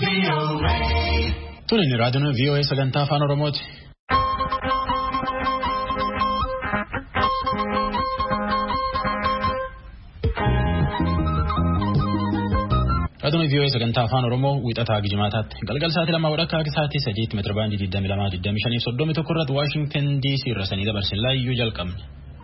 Tuni raadiyoon VOA sagantaa afaan Oromooti. Raadiyoon VOA sagantaa afaan Oromoo wiixataa Gijimaataatti galgal sa'aatii 2:00 sa'aatii 3 meetira baandii 22 irratti Washington DC irraa sanii dabarsin laayyuu jalqabne.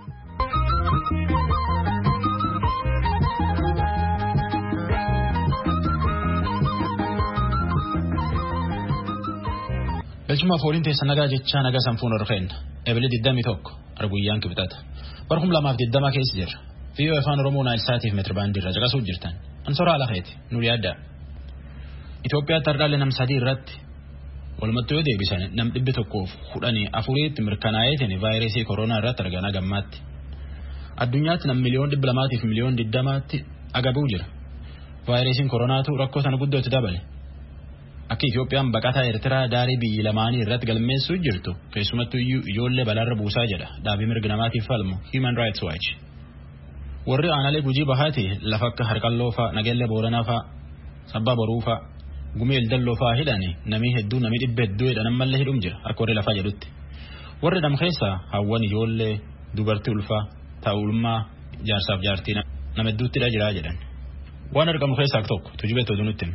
Galchuma fooliin teessa nagaa jechaa nagaa sanfuun orfeen ebilee 21 arguyyaan kibxata barhum 2020 keessa jirra. VOA afaan Oromoo naayil sa'aatiif meetira baandii irra caqasuu jirtan. Ansoora alaafeeti nuyi adda. Itoophiyaatti hardaalee nam sadii irratti walumatti yoo deebisan nam 114 mirkanaa'eetiin vaayirasii koronaa irratti argana gammaatti. Addunyaatti nam miliyoon 200 fi miliyoon 20tti agabuu jira. Vaayirasiin koronaatu rakkoo sana guddootti dabale. Akka Itoophiyaan baqataa Eertiraa daarii biyyi lamaanii irratti galmeessuu jirtu keessumattuu ijoollee balaarra buusaa jedha dhaabii mirga namaatiif falmu Human Rights Watch. Warri aanaalee Gujii Bahaati lafa akka Harqalloo fa'a, Nageellee Booranaa fa'a, Sabbaa Boruu fa'a, Gumeel Dalloo fa'a hidhani namii hedduu namii dhibba hedduu hidhan ammallee hidhum jira akka warri lafaa jedhutti. Warri dham keessaa hawwan ijoollee dubartii ulfaa taa'ulmaa jaarsaaf jaartii nama hedduuttidha jiraa jedhan. Waan argamu keessaa tokko tujubeetti oduu nutti.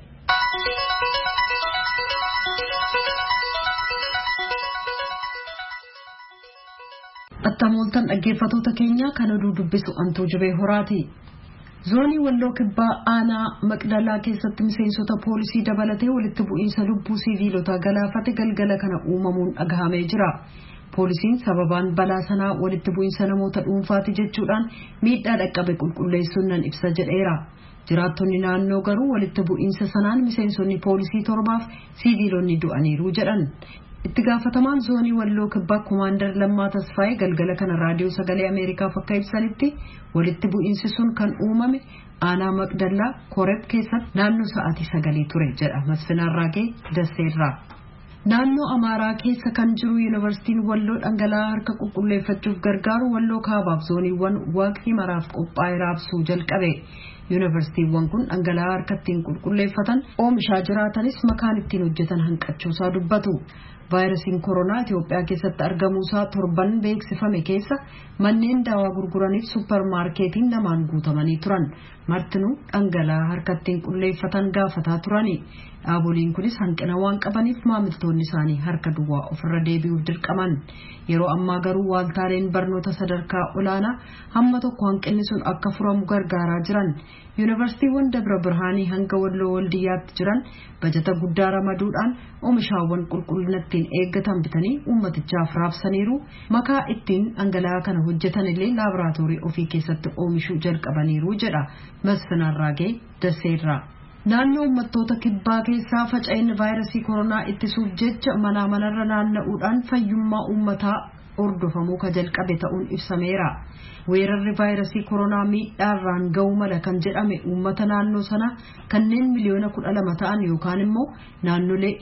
Attamooltan dhaggeeffatoota keenya kan oduu dubbisu Antuu Jibee Horaati. Zoonii Walloo Kibbaa Aanaa Maqdalaa keessatti miseensota poolisii dabalatee walitti bu'iinsa lubbuu siviilotaa galaafate galgala kana uumamuun dhagahamee jira. Poolisiin sababaan balaa sanaa walitti bu'iinsa namoota dhuunfaati jechuudhaan miidhaa dhaqqabe qulqulleessuun nan ibsa jedheera. Jiraattonni naannoo garuu walitti bu'iinsa sanaan miseensonni poolisii 7 siviilonni du'aniiru jedhan. Itti gaafatamaan zoonii Walloo Kibbaa Komaandar Lammaa Tasfaayee galgala kana raadiyoo sagalee Ameerikaaf akka ibsanitti walitti bu'iinsi sun kan uumame Aanaa Maqdallaa Koreb keessatti naannoo sa'aatii 9 ture jedha Masfinaa Raagee Dasseerraa. Naannoo Amaaraa keessa kan jiru Yuunivarsiitiin Walloo dhangala'aa harka qulqulleeffachuuf gargaaru Walloo Kaabaaf zooniiwwan waqtii maraaf qophaa'ee raabsuu jalqabe. Yuunivarsiitiiwwan kun dhangala'aa harka ittiin qulqulleeffatan oomishaa jiraatanis makaan ittiin hojjetan hanqachuusaa dubbatu. Vaayirasiin koronaa Itoophiyaa keessatti argamuusaa torban beeksifame keessa manneen daawaa gurguraniif suppermaarkeetiin namaan guutamanii turan. Martinuu dhangala'aa harka ittiin qulqulleeffatan gaafataa turani. Dhaaboliin kunis hanqina waan qabaniif maamiltoonni isaanii harka duwwaa ofirra deebi'uuf dirqaman. Yeroo ammaa garuu waaltaaleen barnoota sadarkaa olaanaa hamma tokko hanqinni sun akka furamu gargaaraa jiran. Yuunivarsiitiiwwan Dabra Birhaanii hanga Walloo Waldiyyaatti jiran bajata guddaa ramaduudhaan oomishaawwan qulqullina ittiin eeggatan bitanii uummatichaaf raabsaniiru. Makaa ittiin dhangala'aa kana hojjetan illee laaboraatoorii ofii keessatti oomishuu jalqabaniiru jedha Masfinaa Raagee Dasseerraa. Naannoo uummattoota kibbaa keessaa faca'ina vaayirasii koronaa ittisuuf jecha manarra naanna'uudhaan fayyummaa uummataa hordofamuu ka jalqabe ta'uun ibsameera. Weerarri vaayirasii koronaa miidhaarraan ga'uu mala kan jedhame uummata naannoo sana kanneen miliyoona 12 ta'an yookaan immoo naannolee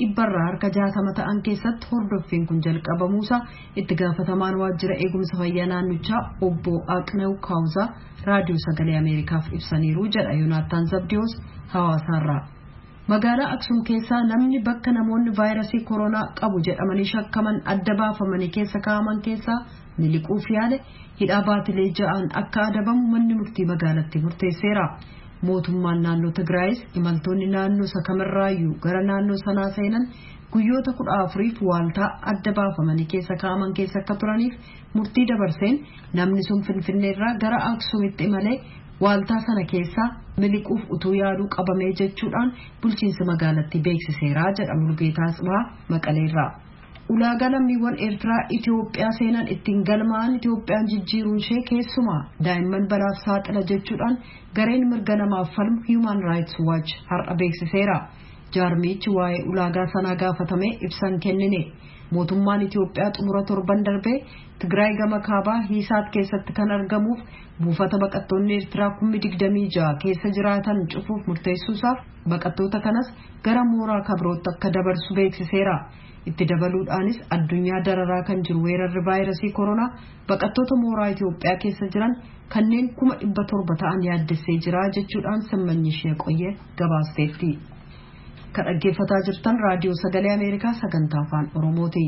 160 ta'an keessatti hordoffiin kun jalqabamuusa itti gaafatamaan waajjira eegumsa fayyaa naannichaa obbo Aqnew Kaawuzaa raadiyoo sagalee Ameerikaaf ibsaniiru jedha Yoonaataan Zabdiyoos Hawaasaarraa. Magaalaa Aksum keessaa namni bakka namoonni vaayirasii koronaa qabu jedhamanii shakkaman adda baafamanii keessa kaa'aman keessaa miliquuf yaale hidhaa baatilee 6 akka adabamu manni murtii magaalatti murteesseera. Mootummaan naannoo Tigraayis imaltoonni naannoo sakamarraayyuu gara naannoo sanaa seenan guyyoota 14f waaltaa adda baafamanii keessa kaa'aman keessa akka turaniif murtii dabarseen namni sun Finfinneerraa gara Aksumitti imalee waaltaa sana keessaa miliquuf utuu yaaduu qabamee jechuudhaan bulchiinsa magaalatti beeksiseera jedha Mulgeetaa Asbaa Maqaleerraa. Ulaagaa lammiiwwan Eertiraa Itoophiyaa seenan ittiin galmaa'an Itoophiyaan jijjiiruun ishee keessumaa daa'imman balaaf saaxila jechuudhaan gareen mirga namaaf falmu Human Rights Watch har'a beeksiseera. Jaarmichi waa'ee ulaagaa sanaa gaafatamee ibsan kennine. Mootummaan Itoophiyaa xumura torban darbee Tigraay gama kaabaa Hiisaat keessatti kan argamuuf buufata baqattoonni Eertiraa 26,000 keessa jiraatan cufuuf murteessuusaaf baqattoota kanas gara mooraa kabrootti akka dabarsu beeksiseera. Itti dabaluudhaanis addunyaa dararaa kan jiru weerarri vaayirasii koronaa baqattoota mooraa Itoophiyaa keessa jiran kanneen 700 ta'an yaaddessee jira jechuudhaan Simmanyi Ishee Qoyyee gabaasteetti. Kan dhaggeeffataa jirtan raadiyoo sagalee Ameerikaa sagantaa afaan Oromooti.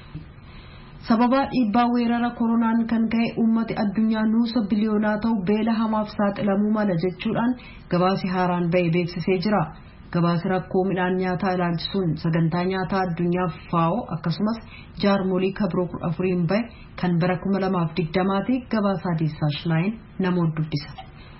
Sababa dhiibbaa weerara koronaan kan ka'e uummati addunyaa nuusa biliyoonaa ta'u beela hamaaf saaxilamuu mala jechuudhaan gabaasi haaraan ba'e beeksisee jira. Gabaasi rakkoo midhaan nyaataa ilaalchisuun sagantaa nyaataa addunyaaf FAO akkasumas jaarmolii kabroo 14 ba'e kan bara 2020 gabaasaa Diisaash Laayin namoota dubbisa.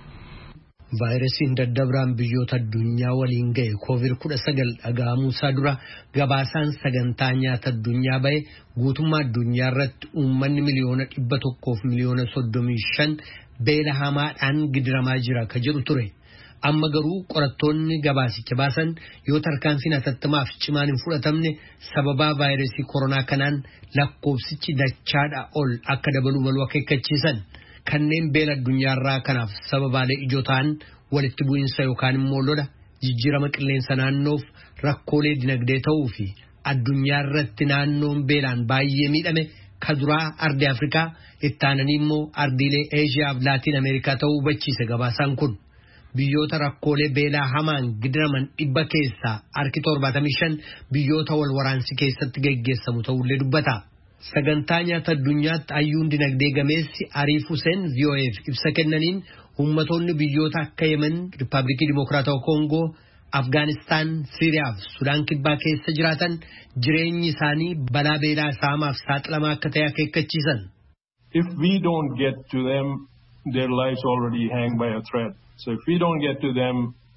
Vaayirasiin daddabraan biyyoota addunyaa waliin ga'e COVID-19 dhaga'amuusaa dura gabaasaan sagantaa nyaata addunyaa ba'e guutummaa addunyaa irratti uummanni miliyoona 100 fi miliyoona 35 beela hamaadhaan gidiramaa jira ka jedhu ture. Amma garuu qorattoonni gabaasicha baasan yoo tarkaanfiin hatattamaaf cimaan hin fudhatamne sababaa vaayirasii koronaa kanaan lakkoofsichi dachaadha ol akka dabalu malu akeekkachiisan. Kanneen beela addunyaarraa kanaaf sababaalee ijoo ta'an walitti bu'iinsa yookaan immoo lola jijjiirama qilleensa naannoof rakkoolee dinagdee ta'uu fi addunyaa irratti naannoon beelaan baay'ee miidhame ka duraa ardii Afrikaa itti aananii immoo ardiilee Eeshiyaa fi Laatiin Ameerikaa ta'uu hubachiise gabaasaan kun. Biyyoota rakkoolee beelaa hamaan gidiraman 100 keessaa harki 75 biyyoota wal waraansi keessatti geggeessamu ta'ullee dubbata. Sagantaa nyaata addunyaatti hayyuun dinagdee gameessi Ariif Hussein VOA'f ibsa kennaniin ummatoonni biyyoota akka Yemen, Riippaabilikii Dimokiraatawaa Koongoo, Afgaanistaan, Siiriyaa fi Sudaan kibbaa keessa jiraatan jireenyi isaanii balaa beelaa saamaaf saaxilamaa akka ta'e akeekkachiisan. If we don't get to them, their lives already hang by a thread. So if we don't get to them,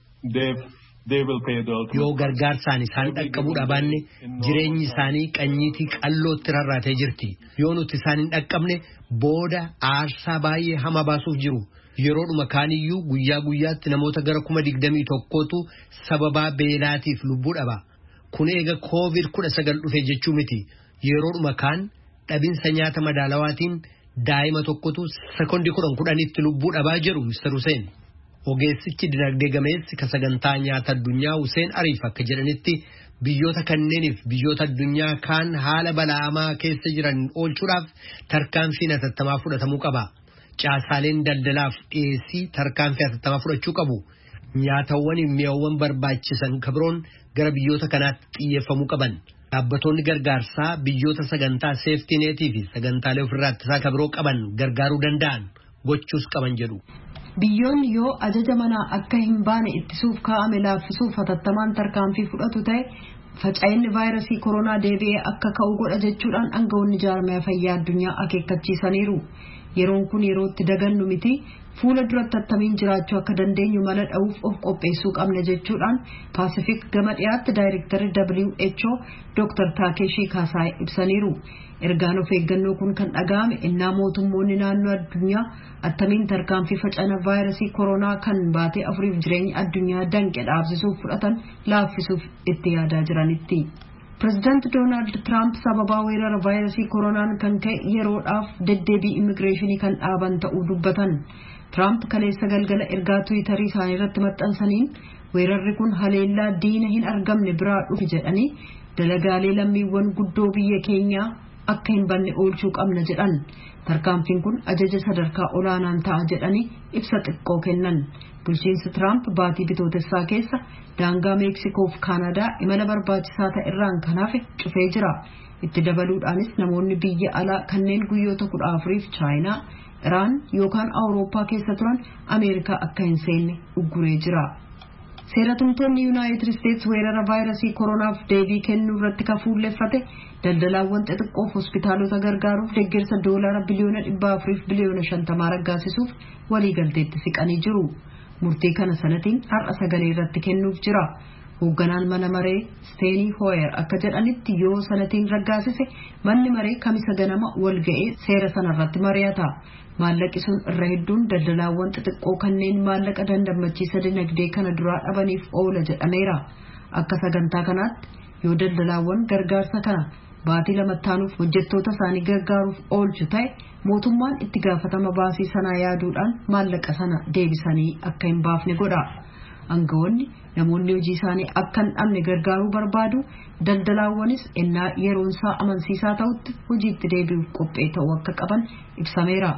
they will pay the ultimate. Yoo gargaarsaan isaan dhaqqabuu dhabanne jireenyi isaanii qanyiitii qallootti rarraatee jirti. Yoo nuti isaan hin dhaqqabne booda aarsaa baay'ee hamaa baasuuf jiru. Yeroodhuma kaaniyyuu guyyaa guyyaatti namoota gara 21,000tu sababaa beelaatiif lubbuu dhaba. Kun eega COVID-19 dhufe jechuu miti. Yeroodhuma kaan dhabinsa nyaata madaalawaatiin daa'ima tokkotu sekondii 10 lubbuu dhabaa jedhu Mr. Hussein. Ogeessichi dinagdee gameessi ka sagantaa nyaata addunyaa Hussein Ariif akka jedhanitti biyyoota kanneeniif biyyoota addunyaa kaan haala balaamaa keessa jiran oolchuudhaaf tarkaanfiin hatattamaa fudhatamuu qaba. Caasaaleen daldalaaf dhiyeessii tarkaanfii hatattamaa fudhachuu qabu. Nyaatawwan mi'aawwan barbaachisan kabroon gara biyyoota kanaatti xiyyeeffamuu qaban. Dhaabbattoonni gargaarsaa biyyoota sagantaa seeftii neetii fi sagantaalee ofirraa ittisaa kabroo qaban gargaaruu danda'an gochuus qaban jedhu. Biyyoonni yoo ajaja manaa akka hin baane ittisuuf kaa'ame laaffisuuf hatattamaan tarkaanfii fudhatu ta'e faca'inni vaayirasii koronaa deebi'ee akka ka'u godha jechuudhaan aangawoonni jaarmaya fayyaa addunyaa akeekkachiisaniiru. Yeroon kun yerootti dagannu miti fuula duratti attamiin jiraachuu akka dandeenyu mala dha'uuf of qopheessuu qabna jechuudhaan Paasifik gama dhiyaatti daayirektarri WHO Dr. Takeshi Kasai ibsaniiru. Ergaan of eeggannoo kun kan dhaga'ame innaa mootummoonni naannoo addunyaa attamiin tarkaanfii facana vaayirasii koronaa kan baatee 4 jireenya addunyaa danqe dhaabsisuuf fudhatan laaffisuuf itti yaadaa jiranitti. President Donald Trump sababa weerara vaayirasii koronaan kan ka'e yeroodhaaf deddeebii immigireeshinii kan dhaaban ta'uu dubbatan. Trump kaleessa galgala ergaa Tiwiitarii isaanii irratti maxxansaniin weerarri kun haleellaa diina hin argamne biraa dhufe jedhanii dalagaalee lammiiwwan guddoo biyya keenyaa akka hin banne oolchuu qabna jedhan. Tarkaanfiin kun ajaja sadarkaa olaanaan ta'a jedhanii ibsa xiqqoo kennan. Bulchiinsi Trump baatii bitootessaa keessa daangaa Meeksikoo fi Kaanadaa imala barbaachisaa ta'e irraan kan hafe cufee jira. Itti dabaluudhaanis namoonni biyya alaa kanneen guyyoota 14f Chaayinaa, Iraan yookaan Awurooppaa keessa turan Ameerikaa akka hin seenne ugguree jira. Seeratumtoonni Yuunaayitid Isteetsi weerara vaayirasii koronaaf deebii kennuu irratti kafuulleeffate daldalaawwan xixiqqoof hospitaalota gargaaruuf deeggarsa $400 biliyoona fi biliyoona 50 raggaasisuuf waliigalteetti siqanii jiru. Murtii kana sanatiin har'a sagalee irratti kennuuf jira. Hoogganaan mana maree Steny Hoyer akka jedhanitti yoo sanatiin raggaasise manni maree kamisa ganama wal ga'ee seera sanarratti mari'ata. Maallaqi sun irra hedduun daldalaawwan xixiqqoo kanneen maallaqa dandammachiisa dinagdee kana duraa dhabaniif oola jedhameera. Akka sagantaa kanaatti yoo daldalaawwan gargaarsa kana baatii lamattaanuuf hojjettoota isaanii gargaaruuf oolchu ta'e mootummaan itti gaafatama baasii sanaa yaaduudhaan maallaqa sana deebisanii akka hin baafne godha. Aangawoonni namoonni hojii isaanii akka hin dhabne gargaaruu barbaadu daldalaawwanis ennaa yeroon isaa amansiisaa ta'utti hojiitti deebi'uuf qophee ta'uu akka qaban ibsameera.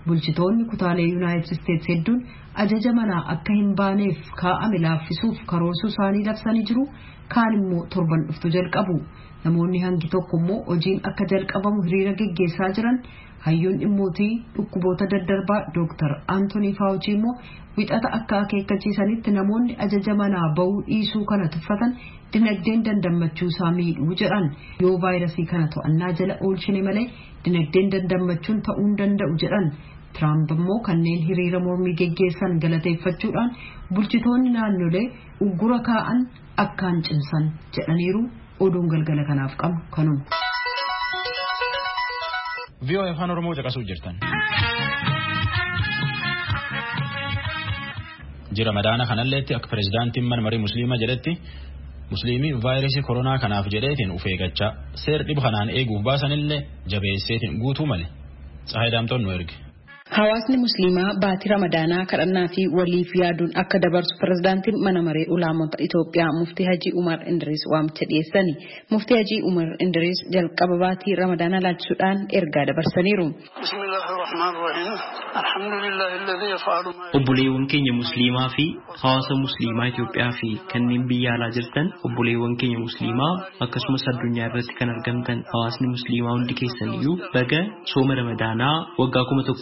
bulchitoonni kutaalee Yuunaayitid Isteetsi hedduun ajaja manaa akka hin baaneef kaa'ame laaffisuuf karoorsuu isaanii labsanii jiru. Kaan immoo torban dhuftu jalqabu. Namoonni hangi tokko immoo hojiin akka jalqabamu hiriira geggeessaa jiran. Hayyoon dhimmootii dhukkuboota daddarbaa Dr. Anthony Fauci immoo wixata akka akeekkachiisanitti namoonni ajaja manaa bahuu dhiisuu kana tuffatan dinagdeen dandammachuu isaa miidhuu jedhan. Yoo vaayirasii kana to'annaa jala oolchine malee dinagdeen dandammachuun ta'uu hin danda'u jedhan. Trump immoo kanneen hiriira mormii geggeessan galateeffachuudhaan bulchitoonni naannolee uggura kaa'an akkaan cimsan jedhaniiru. Oduun galgala kanaaf qabu kanuma. VOA afaan Oromoo caqasuu jirtan. Jira madaana kanalleetti akka pirezidaantiin mana marii musliimaa jedhetti musliimii vaayirasii koronaa kanaaf jedheetiin of eeggachaa seer dhibu kanaan eeguuf baasanillee jabeesseetiin guutuu malee. Saahidaamtoon nu erge. Hawaasni musliimaa baatii ramadaanaa kadhannaa fi waliif yaaduun akka dabarsu pirezidaantiin mana maree ulaamota Itoophiyaa muftii Hajii Umar Indiriis waamicha dhiyeessani. Muftii Hajii Umar Indiriis jalqaba baatii ramadaanaa laalchisuudhaan ergaa dabarsaniiru. Obboleewwan keenya musliimaa fi hawaasa musliimaa Itoophiyaa fi kanneen biyya alaa jirtan obboleewwan keenya musliimaa akkasumas addunyaa irratti kan argamtan hawaasni musliimaa hundi keessaniyyuu baga sooma ramadaanaa waggaa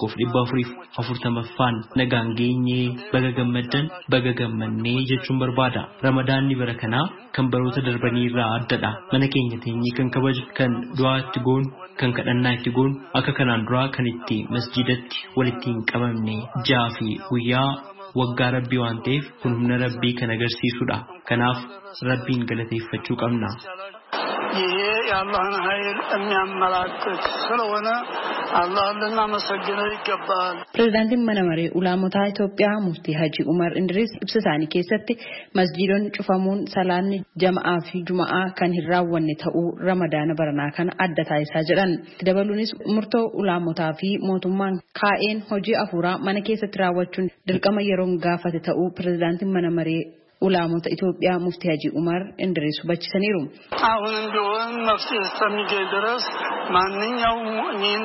1440ffaan nagaan geenyee baga gammaddan baga gammannee jechuun barbaada. Ramadaanni bara kanaa kan baroota darbanii irraa addadha. Mana keenya teenyee kan kabaju kan du'aa itti goonu kan kadhannaa itti goonu akka kanaan duraa kan itti masjidatti walitti hin qabamne jaa fi guyyaa waggaa rabbii waan ta'eef kun humna rabbii kan agarsiisudha. Kanaaf rabbiin galateeffachuu qabna. ይሄ የአላህን ኃይል የሚያመላክት ስለሆነ አላህን ልናመሰግነው ይገባል። ፕሬዝዳንት መነመሬ ኡላሞታ ኢትዮጵያ ሙፍቲ ሀጂ ኡመር እንድሪስ ኢብሳሳኒ keessatti masjiidonni cufamuun salaanni jama'aa fi juma'a kan hin raawwanne ta'uu ramadaana baranaa kana adda taasisaa jedhan. Dabaluunis murtoo ulaamotaa fi mootummaan kaa'een hojii afuuraa mana keessatti raawwachuun dirqama yeroon gaafate ta'uu ፕሬዝዳንት መነመሬ ኡላሞታ ኢትዮጵያ ሙፍቲ ሀጂ ኡመር እንድሪስ ሁበችሰኒሩ አሁንም ቢሆን መፍትሄ እስከሚገኝ ድረስ ማንኛውም ሙእሚን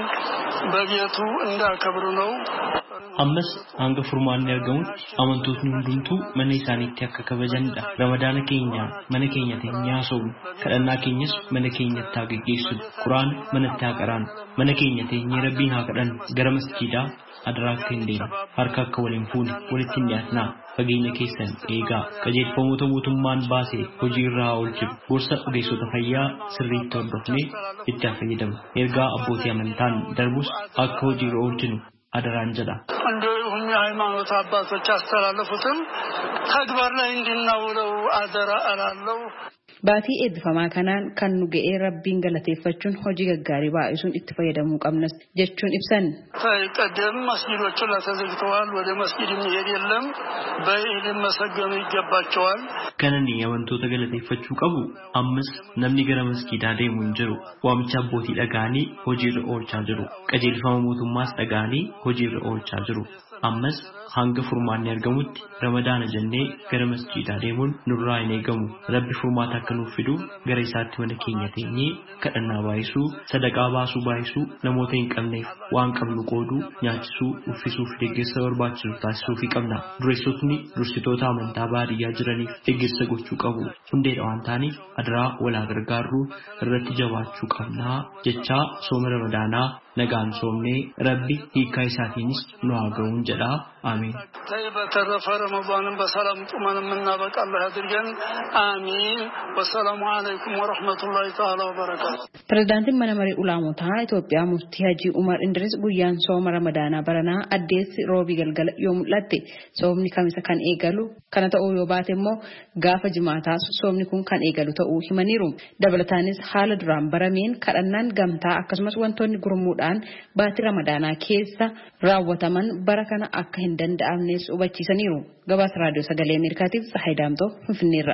በቤቱ እንዳከብሩ ነው። ammas hanga furmaanni argamutti amantootni hundumtuu mana isaaniitti akka kabajanidha. Ramadaana keenya mana keenyatti nyaasofnu kadhannaa keenyas mana keenyatti haa geggeessinu quraan manatti haa qaraanu mana keenyatti rabbiin haa kadhannu gara masjiidaa adaraa akka hin deemne harka akka waliin fuune walitti hin dhiyaatnaa fageenya keessan eegaa qajeelfamoota mootummaan baase hojii irraa oolchinu gorsa ogeessota fayyaa sirriitti hordofnee itti haa fayyadamnu ergaa abbootii amantaan darbus akka hojii irra oolchinu አደራን ጀዳ እንደውም የሃይማኖት አባቶች አስተላለፉትን ተግባር ላይ እንድናውለው አደራ አላለው። Baatii eebbifamaa kanaan kan nu ga'ee rabbiin galateeffachuun hojii gaggaarii baay'isuun itti fayyadamuu qabnas jechuun ibsan. ቀደም መስጊዶቹ ተዘግተዋል። ወደ መስጊድ የሚሄድ የለም። በኢድ መሰገኑ ይገባቸዋል። Kanani amantoota galateeffachuu qabu ammas namni gara masgiidaa deemu hin jiru. Waamicha abbootii dhagaanii hojiirra oolchaa jiru. Qajeelfama mootummaas dhagaanii hojiirra oolchaa jiru. Ammas hanga furmaanni argamutti ramadaana jennee gara masjiidaa deemuun nurraa hin eegamu. Rabbi furmaata akka nuuf fidu gara isaatti mana keenya teenyee kadhannaa baay'isuu sadaqaa baasuu baay'isuu namoota hin qabneef waan qabnu qooduu nyaachisuu uffisuu fi deeggarsa barbaachisu taasisuu fi qabna. Dureessotni dursitoota amantaa baadiyyaa jiraniif deeggarsa gochuu qabu. Hundeedha waan ta'aniif adaraa walaa gargaaruu irratti jabaachuu qabnaa jechaa sooma ramadaanaa nagaan soomnee rabbi hiikaa isaatiinis nu haa ga'uun jedhaa. Amin. በተረፈ ረመዳንን በሰላም ጡመን የምናበቃ አላህ ያድርገን። አሚን። ወሰላሙ አለይኩም ወራህመቱላሂ ተዓላ ወበረካቱ። Pirezidaantiin mana maree ulaamotaa Itoophiyaa muftii Hajii Umar Indiriis guyyaan sooma ramadaanaa baranaa addeessi roobii galgala yoo mul'atte soomni kamisa kan eegalu kana ta'uu yoo baate immoo gaafa jimaataas soomni kun kan eegalu ta'uu himaniiru. Dabalataanis haala duraan barameen kadhannaan gamtaa akkasumas wantoonni gurmuudhaan baatii ramadaanaa keessa raawwataman bara kana akka hin danda'amnes hubachiisaniiru. Gabaasa raadiyoo sagalee Ameerikaatiif Saahidaamtoo Finfinneerra.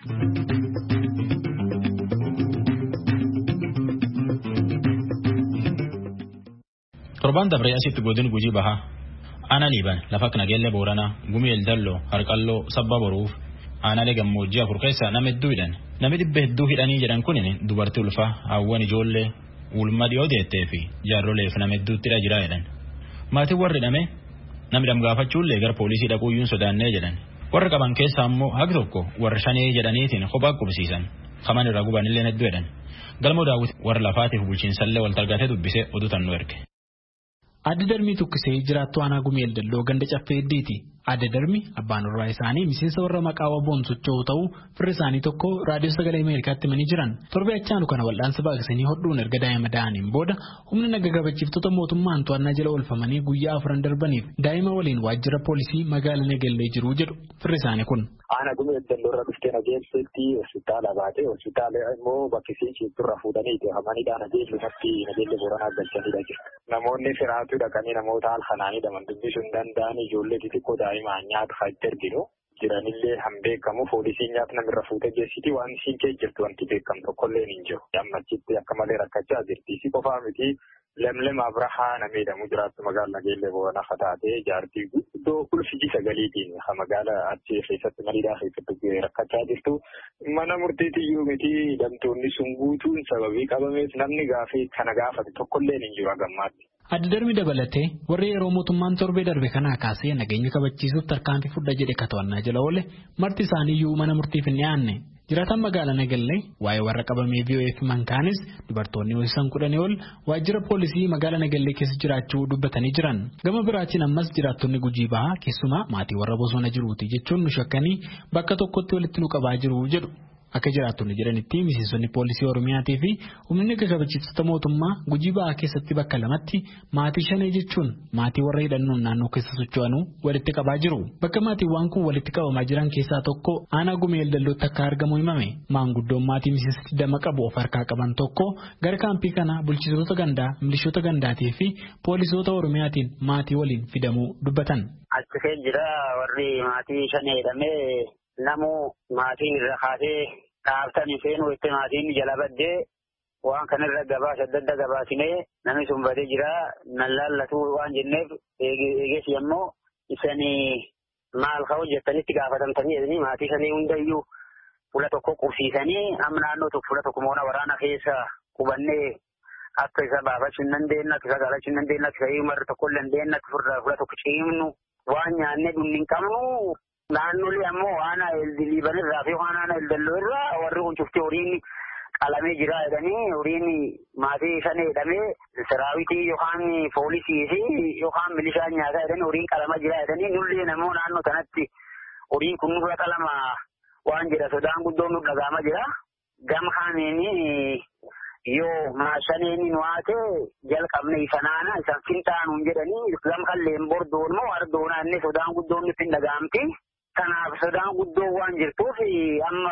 Torban dabree asitti godin Gujii bahaa aanaa liiban lafa akka nageelle booranaa gumii eldalloo harqalloo sabba boruuf aanaalee gammoojjii afur keessa nama hedduu hidhan namni dhibba hedduu hidhanii jedhan kunin dubartii ulfaa hawwan ijoollee ulma dhiyoo deettee fi jaarroleef nama hedduuttidha jira jedhan Maatiin warri hidhame namni dhamgaafachuullee gara poolisii dhaquuyyuun sodaannee jedhan. Warra qaban keessaa immoo haqi tokko warra shanee jedhaniitiin kophaa qubsiisan. Kaman irraa gubanillee hedduu jedhan. Galmoo daawwiti warra lafaatiif bulchiinsallee wal targatee dubbisee oduu tan nu erge. Adda darbii tukkisee jiraattu aanaa gumeel dalloo ganda caffee heddiiti. Adda darbii abbaan warraa isaanii miseensa warra maqaa waboon socho'u ta'uu firri isaanii tokko raadiyoo sagalee Ameerikaatti himanii jiran. Torbee achaanu kana wal'aansa baaqsanii hodhuun erga daa'ima da'aniin booda humna naga kabachiiftota mootummaan to'annaa jala oolfamanii guyyaa 4 darbaniif daa'ima waliin waajjira poolisii magaalaa Nagellee jiru jedhu firri isaanii kun. Aanaa gumeel dalloo irra dhuftee nageelseetti hospitaala baatee hospitaala immoo bakkisii ciibturra fuudhaniiti hamaniidhaan nageellumatti nageelle booranaa galchaniidha jiru. Namoonni firaatu dhaqanii namoota halkanaanii dhaman dubbisuu hin danda'an ijoollee xixiqqoo daa'imaan nyaata faayidaa erginu jiranillee han beekamu poolisiin nyaata namirra fuutee geessiti waan isiin kee jirtu wanti beekamu tokkollee hin jiru. Ammachitti akka malee rakkachaa jirti. Isi qofaa miti lemlem abrahaa nameedhamu jiraattu magaalaa Nageellee Booranaa fataatee jaartii guddoo ulfiji sagaliitiin magaalaa achi keessatti mariidhaa keessatti rakkachaa jirtu. Mana murtiitiyyuu miti hidhamtoonni sun guutuun sababii qabameef namni gaafii kana gaafate tokkollee hin jiru hagammaatti. Adda darbii dabalatee warri yeroo mootummaan torbee darbe kanaa kaasee nageenya kabachiisuuf tarkaanfii fudhaa jedhe to'annaa jala oole marti isaaniiyyuu mana murtiif hin dhiyaanne. Jiraataan magaalaa Nagellee waa'ee warra qabamee VOF mankaanis dubartoonni ho'isan 10 ol waajjira poolisii magaalaa Nagellee keessa jiraachuu dubbatanii jiran. Gama biraatiin ammas jiraattonni Gujii Bahaa keessumaa maatii warra bosona jiruuti jechuun nu shakkanii bakka tokkotti walitti nu qabaa jiru jedhu. Akka jiraattonni jedhanitti miseensonni poolisii Oromiyaatii fi humni kabachiiftota mootummaa Gujii Bahaa keessatti bakka lamatti maatii shanee jechuun maatii warra hidhannoon naannoo keessa socho'anuu walitti qabaa jiru. Bakka maatiiwwan kun walitti qabamaa jiran keessaa tokko aanaa gumeel dallootti akka argamu himame. Maanguddoon maatii miseensa 20 qabu of harkaa qaban tokko gara kaampii kana bulchitoota gandaa, milishoota gandaatii fi poolisoota Oromiyaatiin maatii waliin fidamuu dubbatan. Achi jira warri maatii shanee hidhamee namu maatiin irra kaasee dhaabatanii seenuu itti maatiin jala baddee waan kanarra gabaasa adda adda gabaasinee namni sun badee jira nan laallatu waan jenneef eegees yemmuu isanii maal ka'u jettanitti gaafatamtanii jedhanii maatii sanii hundayyuu fuula tokko qubsiisanii amma naannoo tokko fuula tokko moona waraana keessa qubannee akka isa baafachuu hin dandeenye akka isa galachuu hin dandeenye akka isa marri tokko hin dandeenye akka fuula tokko ciimnu waan nyaannee dhumni hin qabnu. Naannolee ammoo waan Liiban irraa fi waan Dalloo irraa warri kun cufti horiin qalamee jira jedhanii horiin maatii shanee hidhamee saraawitii yookaan poolisii fi yookaan milishaan nyaataa jedhanii horiin qalamaa jira jedhanii nullee namoo naannoo kanatti horiin kun nurra qalama waan jedha sodaan guddoon nu dhaga'ama jira. Gama kaaniin yoo maashaneeni nu haate jalqabne isanaana isan finxaanuun jedhanii gama kalleen bordoon moo ardoonaa inni sodaan guddoon nutti hin dhaga'amti. Kanaaf sodaan guddoo waan jirtuuf amma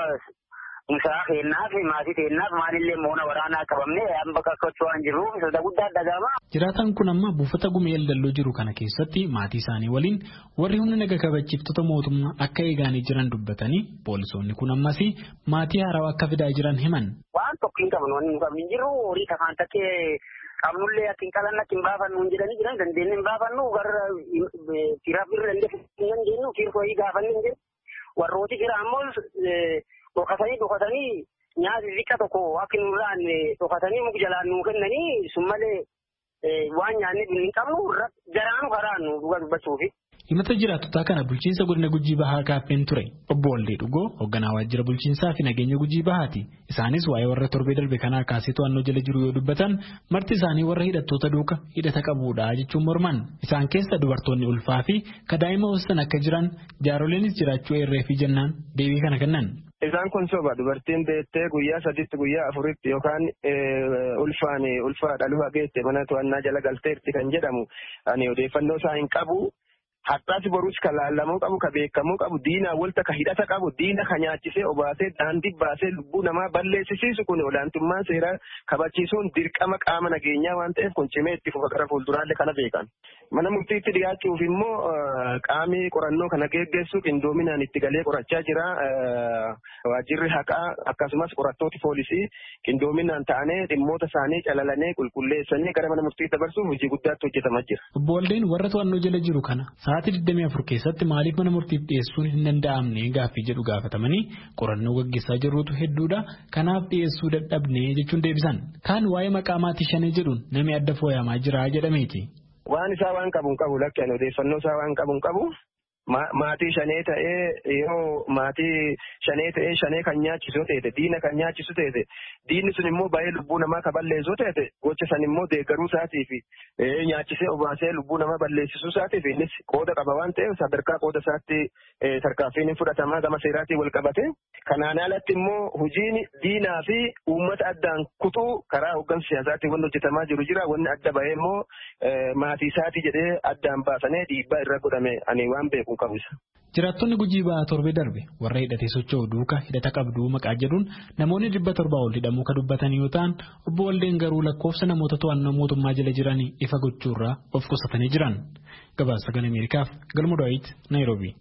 musaa kennaaf maatii kennaaf maalillee moona waraanaa qabamne amma kakkachuu waan jiruuf soda guddaa dhaga'ama. Jiraataan kun amma buufata gumeel dalloo jiru kana keessatti maatii isaanii waliin warri humna naga kabachiiftota mootummaa akka eegaanii jiran dubbatanii poolisoonni kun ammas maatii haarawaa akka fidaa jiran himan. Waan tokko hin qabnu waan hin qabnu jiru horii kafaan takkee qabnullee akka hin qalan akka hin baafannu jedhanii jiran dandeenye hin baafannu warra firaaf irra hin jennu fiirkoo gaafanne hin jennu warrooti jira ammoo dhokatanii nyaata xiqqaa tokko akka nu laanne dhokatanii muka jalaan nuu kennanii sun malee waan nyaanne hin qabnu jaraanu karaannu dhuga dubbachuufi. Himata jiraattotaa kana bulchiinsa godina Gujii Bahaa gaaffeen ture. Obbo Waldee Dhugoo hoogganaa waajjira bulchiinsaa fi nageenya Gujii Bahaati. Isaanis waa'ee warra torbee darbe kanaa kaasee to'annoo jala jiru yoo dubbatan marti isaanii warra hidhattoota duuka hidhata qabuudha jechuun morman. Isaan keessa dubartoonni ulfaa fi daa'ima hoossan akka jiran jaaroleenis jiraachuu eerree fi jennaan deebii kana kennan. Isaan kun soba dubartiin deettee guyyaa 3 guyyaa 4 yookaan ulfaa dhaluu hageette mana to'annaa jala galteerti kan jedhamu ani odeeffannoo isaa hin qabu. Hattaas boruus kan laallamuu qabu, kan beekamuu qabu, diinaa walta kan hidhata qabu, diina kan nyaachisee obaasee daandii baasee lubbuu namaa balleessisiisu kun olaantummaa seeraa kabachiisuun dirqama qaama nageenyaa waan ta'eef kun cimee itti fufa gara fuulduraalee kana beekan. Mana murtiitti dhiyaachuuf immoo qaamni qorannoo kana geggeessu qindoominaan itti galee qorachaa jira. Waajjirri haqaa akkasumas qorattooti poolisii qindoominaan ta'anii dhimmoota isaanii calalanii qulqulleessanii gara mana murtiitti dabarsuuf hojii guddaatti hojjetamaa jira. Obbo Waldeen warra to'annoo jala jiru kana sa'aatii 24 keessatti maaliif mana murtiif dhiyeessuun hin danda'amne gaaffii jedhu gaafatamanii qorannoo gaggeessaa jirrutu hedduudha kanaaf dhiyeessuu dadhabne jechuun deebisan. Kaan waa'ee maqaa maatii shanee jedhuun namni adda fooyyamaa jira jedhameeti. waan isaa waan qabu lakki ani odeeffannoo isaa waan qabu. Maatii shanee ta'ee yoo maatii shanee ta'ee shanee kan nyaachisu ta'e diina kan nyaachisu ta'e diinni sun immoo baay'ee lubbuu namaa kan balleessu ta'e gocha san immoo deeggaruu isaatii fi nyaachisee obaasee lubbuu namaa balleessisuu isaatiif innis qooda qaba waan ta'eef sadarkaa qooda isaatti tarkaanfiin fudhatamaa gama seeraatiin wal qabate. Kanaan alatti immoo hojiin diinaa fi uummata addaan kutuu karaa hooggansa siyaasaatiin wanni hojjetamaa jira wanni adda bahee immoo maatii isaatii jedhee addaan baasanii dhiibbaa irra godhame ani waan beeku. Jiraattonni Gujii ba'aa torbee darbe warra hidhatee socho'u duuka hidhata qabduu maqaa jedhuun namoonni 700 ol hidhamuu kan dubbatan yoo ta'an obbo Waldeen garuu lakkoofsa namoota to'annoo mootummaa jala jiranii ifa gochuurraa of qusatanii jiran. Gabaasa Sagalee Ameerikaaf Galmoo Daawit Naayiroobii.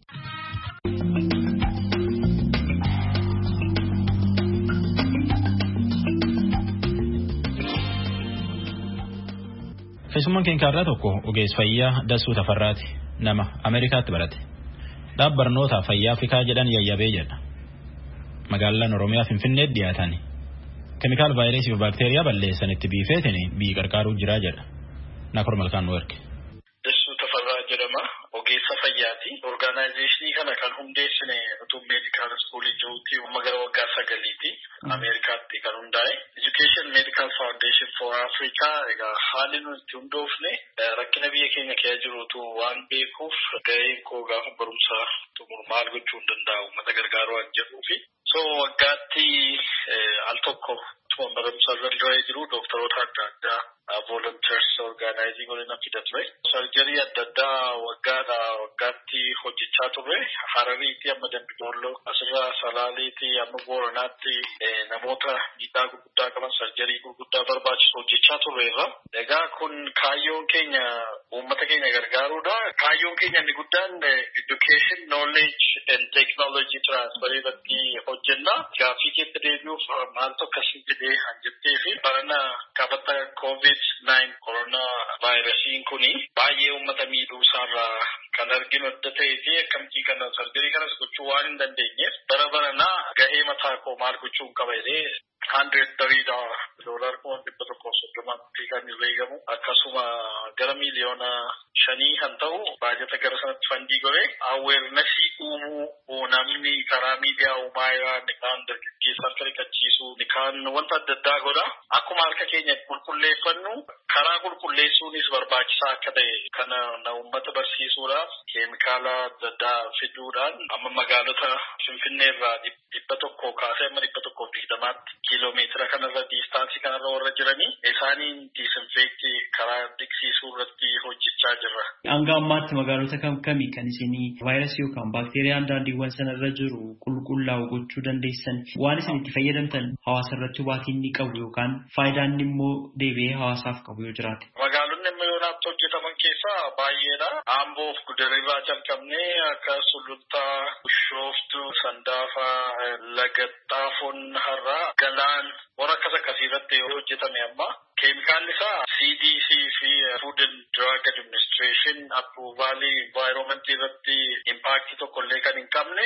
Keessummaan keenya irraa tokko ogeessa fayyaa Dassuu Tafarraati. Nama Ameerikaatti barate. Dhaab barnoota fayyaa Afrikaa jedhan yayyabee jedha. Magaalaan Oromiyaa Finfinneetti dhiyaatan. Keemikaal vaayirasii fi baakteeriyaa balleessan itti biifeetiin biyyi qarqaaruu jira jedha. Naakor Malkaan nu erge. Dassuu Tafarraa jedhama. Ogeessa fayyaati. Orgaanaayizeeshinii kana kan hundeessine utuu meedikaal iskuulii jiruutti gara waggaa 9ti. Ameerikaatti kan hundaa'e. Education Medical Foundation for Africa egaa haalli nuti hundoofne rakkina biyya keenya keessa jirutu waan beekuuf gaheen koo gaafa barumsaa xumuru maal gochuu hin danda'u uummata gargaaruu waan jedhuufi. So waggaatti al tokko tuma barumsaa irra jiru doktoroota adda addaa volunteers organizing godhina fida ture. Sarjarii adda addaa waggaatti hojjechaa ture. Harariitii amma Dambidolloo asirraa Salaaleetii amma Booranaatti namoota miidhaa gurguddaa qaban sarjarii gurguddaa barbaachisu hojjechaa turreerra. Egaa kun kaayyoon keenya uummata keenya gargaaruudha. Kaayyoon keenya inni guddaan education, knowledge and technology transfer irratti hojjenna. Gaaffii keessa deebi'uuf maaltu akkasii jedhee hanjettee fi barana qabata COVID-19 corona vaayirasiin kuni baay'ee uummata miidhuu isaarraa kan arginu adda ta'eeti akkamtii kana sarjarii kanas gochuu waan hin dandeenyeef baranaa gahee mataa koo maal gochuun qaba jedhee $130 kan herreegamu akkasuma gara miliyoona 5 kan ta'u baajata gara sanatti fandii godhee aweernasii uumuu namni karaa miidiyaa uumaa nikaan dargaggeessaan kariikachiisu nikaan wanta adda addaa godha akkuma harka keenya qulqulleeffannu karaa qulqulleessuunis barbaachisaa akka ta'e kana uummata barsiisuudhaaf keemikaala adda addaa fiduudhaan amma magaalota Finfinneerraa 100 kaasee amma 120 kiiloomeetira kanarra diistaansii kanarra warra jiranii isaaniin diisinfeektii karaa dhiqsiisuu irratti hojjechaa jirra. Hanga ammaatti magaalota kamii kan isinii vaayirasii yookaan baakteeriyaan daandiiwwan sanarra jiru qulqullaa'u gochuu dandeessan waan isin itti fayyadamtan hawaasa irratti hubaatiin ni qabu yookaan faayidaan immoo deebi'ee hawaasaaf qabu yoo jiraate. Magaalonni amma yoonaatti hojjetaman keessaa baay'eedha. Amboof Gudarirraa jalqabnee akka Sulultaa, Bishooftuu, Sandaafaa, Lagaxxaafoon har'aa Galaan warra akkasii irratti yoo hojjetame amma keemikaalli isaa CDC fi Food and Drug Administration approval environment irratti impact tokkollee kan hin qabne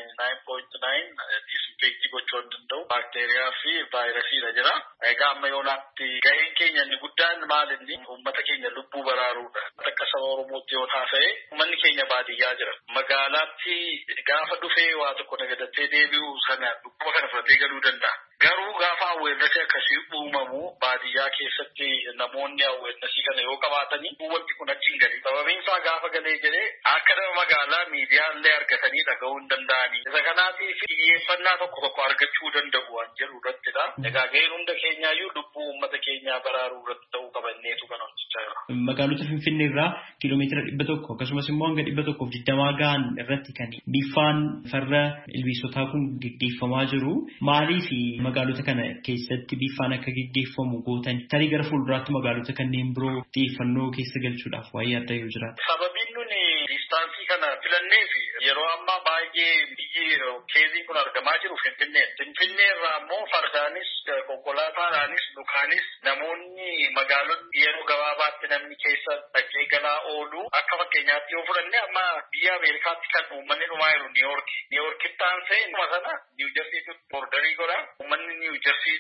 99.9 disinfectii gochuu danda'u baakteeriyaa fi vaayirasiidha jira. Egaa amma yoonaatti gaheen keenya inni guddaan maal inni uummata keenya lubbuu baraaruudha. Akka saba Oromootti yoo taasise uummanni keenya baadiyyaa jira. Magaalaatti gaafa dhufee waa tokko nagadatee deebi'u sana lubbuu kana fudhatee galuu danda'a. Garuu gaafa awweernasii akkasii uumamu baadiyyaa keessatti namoonni awweernasii kana yoo qabaatanii wanti kun achi hin galii. Sababiin isaa gaafa galee jedhee akka nama magaalaa miidiyaallee argatanii dhaga'uu hin danda'anii. Isa kanaatiif xiyyeeffannaa tokko argachuu danda'u waan jedhu irrattidha. Egaa gaheen hunda keenyaayyuu lubbuu uummata keenyaa baraaruu irratti ta'uu qabanneetu kan hojjechaa jira. Magaalota Finfinnee irraa kiiloomeetira 100 akkasumas immoo hanga 120 gahan irratti kan biifaan farra ilbiisotaa kun gaggeeffamaa jiru. Maaliif magaalota kana keessatti biifaan akka gaggeeffamu gootan tarii gara fuulduraatti magaalota kanneen biroo xiyyeeffannoo keessa galchuudhaaf waa'ee adda yoo jiraate. Sababiin nuni diistaansii kana filanneef yeroo ammaa baay'ee biyyi keezii kun argamaa jiru Finfinnee. Finfinnee irraa immoo fardaanis konkolaataadhaanis dhukaanis namoonni magaalonni yeroo gabaabaatti namni keessa dhaqee galaa oolu akka fakkeenyaatti yoo fudhanne amma biyya Ameerikaatti kan uummanni dhumaa jiru Niiwoorkitti aansee dhuma sana Niiwujersiitti boordarii godha. Uummanni Niiwujersii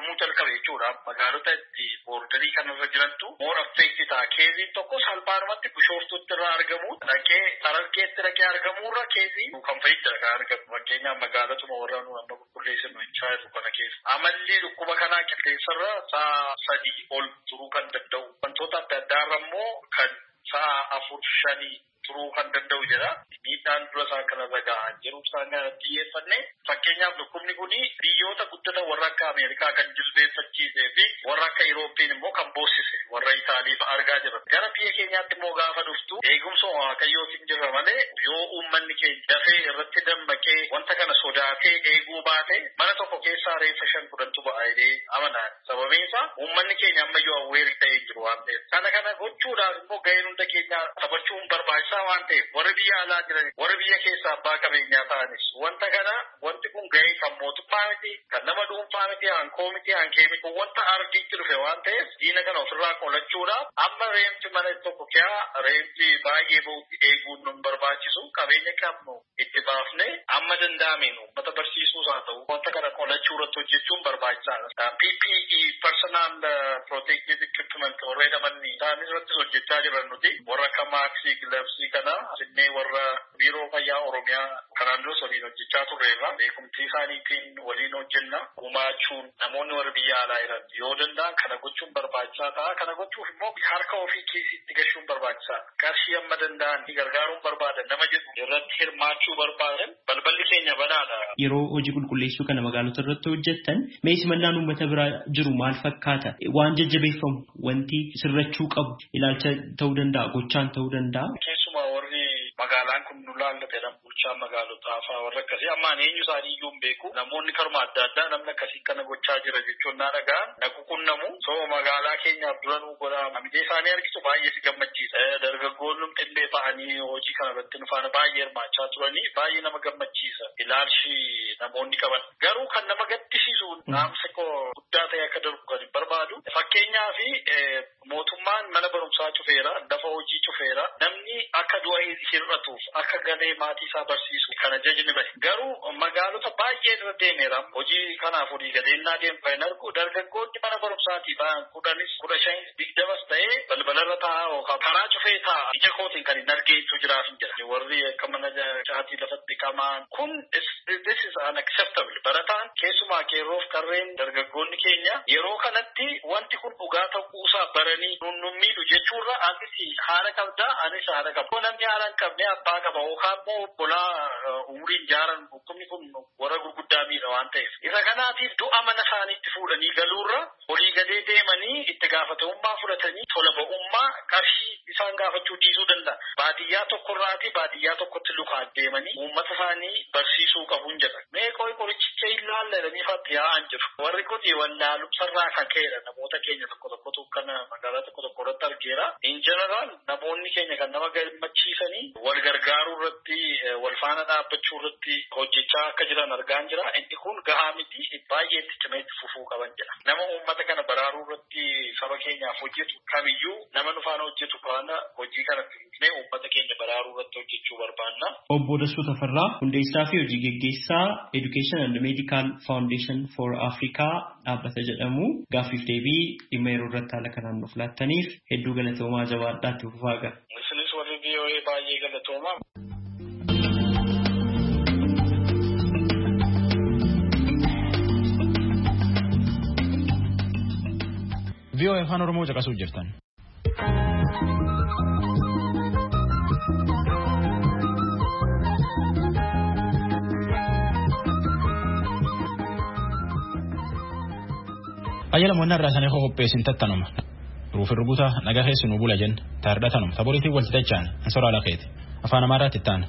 argamuu jalqabe jechuudha. Magaalota itti boordarii kanarra jirantu more affected ta'a. Keesiin tokko salphaadhumatti bishooftutti irraa argamu dhaqee Harargeetti dhaqee argamuurra keesii kan fayyada kan argamu. Fakkeenyaaf magaalatuma warra nu amma qulqulleessinu hin jiru kana keessa. Amalli dhukkuba kanaa qilleensarra sa'a 3 ol turuu kan danda'u. Wantoota adda addaarra immoo kan sa'a 4-5 turuu kan danda'u jedha. Miidhaan dura isaa kanarra gahaa jiru isaan kanatti xiyyeeffanne. Fakkeenyaaf dhukkubni kun biyyoota guddatan warra akka Ameerikaa kan jilbeeffachiisee fi warra akka Yurooppii immoo kan boossise warra Itaaliif argaa jirra. Gara biyya keenyaatti immoo gaafa dhuftu eegumsa waaqayyootiin jirra malee yoo uummanni keenya dafee irratti dammaqee wanta kana sodaatee eeguu baate mana tokko keessaa reeffa 5-10 ba'a jedhee amanaan. Sababiin isaa uummanni keenya ammayyuu awweerii ta'ee jiru waan ta'eef. Kana gochuudhaaf immoo gaheen hunda keenya taphachuun barbaachisaa waan ta'eef warri biyya alaa jiran warri biyya keessaa abbaa qabeenyaa ta'anis wanta kana wanti kun gahee kan mootummaa miti kan nama dhuunfaa miti hankoo miti hankee miti wanta argiitti dhufe waan ta'eef diina kana ofirraa qolachuudhaaf amma reemti mana tokko kiyaa reemti baay'ee bahutti eeguun nun barbaachisu qabeenya qabnu itti baafne amma danda'ameen uummata barsiisuus haa ta'u wanta kana qolachuu irratti hojjechuun barbaachisaadha. PPE personal protective equipment warra jedhamanni isaan irratti hojjechaa jiran nuti warra akka maaksii gilaabsii kana asinnee warra biiroo fayyaa oromiyaa kanaan dura waliin hojjechaa turreerra beekumtii isaaniitiin waliin hojjenna gumaachuun namoonni warra biyya alaa jiran yoo danda'an kana gochuun barbaachisaa ta'a. Kana gochuuf immoo harka ofii keessitti gashuun barbaachisaadha. Qarshii amma danda'an gargaaruun barbaadan nama jedhu irratti hirmaachuu barbaadan balballi keenya banaadha. Yeroo hojii qulqulleessuu kana magaalota irratti hojjettan mee simannaan uummata biraa jiru maal fakkaata? Waan jajjabeeffamu wanti sirrachuu qabu ilaalcha ta'uu danda'a gochaan ta'uu danda'a. Keessumaa warri magaalaan kun nu laallatedha. Bulchaa magaalotaa fa'aa warra akkasii ammaan eenyu isaanii iyyuu hin beeku. Namoonni karuma adda addaa namni akkasii kana gochaa jira jechuun naa dhaga'an na quunnamu. So magaalaa keenyaaf dura nu godha amidee isaanii argisu baay'ee si gammachiisa. Dargaggoonni xillee ta'anii hojii kana irratti nu faana baay'ee hirmaachaa turanii baay'ee nama gammachiisa. Ilaalchi namoonni qaban garuu kan nama gaddisiisu naamsa guddaa ta'e akka darbu kan hin barbaadu. Fakkeenyaaf mootummaan mana barumsaa cufeera lafa hojii cufeera namni akka du'a hir'atuuf akka galee maatii isaa barsiisu kana jajni bahe garuu magaalota baay'ee irra deemeera hojii kanaaf olii gadeennaa deemfaa hin argu dargaggoonni mana barumsaatii ba'an 15-20 ta'ee balbalarra taa'aa yookaan karaa cufee ta'a ija kootiin kan hin argeetu jiraaf hin jira warri akka mana caatii lafatti qamaan kun this is unacceptable barataan keessumaa qeerroof qarreen dargaggoonni keenya yeroo kanatti wanti kun dhugaa ta'uusaa baranii nun miidhu jechuurra anis haala qabdaa anis haala qabda namni haala hin qabne abbaa qaba yookaan immoo obbolaa umriin jaaran dhukkubni kun warra gurguddaa miidha waan ta'eef isa kanaatiif du'a mana isaaniitti fuudhanii galuurra olii gadee deemanii itti gaafatamummaa fudhatanii tola ba'ummaa qarshii isaan gaafachuu dhiisuu danda'a baadiyyaa tokkorraati baadiyyaa tokkotti lukaan deemanii uummata isaanii barsiisuu qabuun jedha mee qorichicha ilaalladanii faatti yaa'an jiru warri kun wallaalumsarraa kan ka'edha namoota keenya tokkotu kana magaalaa tokko irratti argeera in general namoonni keenya kan nama gammachiisanii wal gargaaruu irratti wal faana dhaabbachuu irratti hojjechaa akka jiran argaan jira inni kun gahaa miti baay'ee itti cimeetti fufuu qaban jedha nama uummata kana baraaruu irratti saba keenyaaf hojjetu kamiyyuu nama nu faana hojjetu faana hojii kana finnee uummata keenya baraaruu irratti hojjechuu barbaanna. Obbo Dassuu Tafarraa hundeessaa fi hojii geggeessaa Education and Medical Foundation for Africa dhaabbata jedhamu gaaffiif deebii dhimma yeroo irratti haala kanaan nuuf laattaniif hedduu galatoomaa jabaadhaatti fufaa gara. Isinis warri VOA baay'ee galatoomaa. VOA afaan Oromoo caqasuu jirtan. Ayyala moonna irraa sanii qopheessin tattanuma. Ruufi ruguta nagaa keessi nu bula jenna. Taardhatanuma. Saboriitiin wal xixachaan. Ansoraa laqeeti. Afaan Amaaraatti ittaana.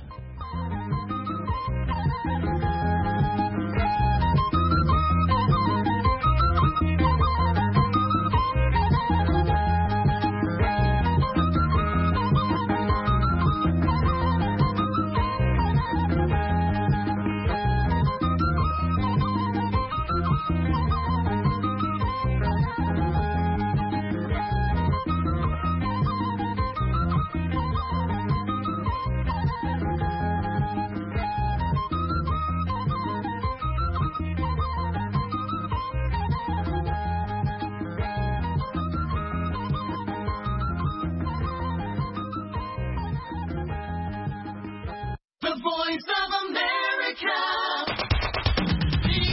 The voice of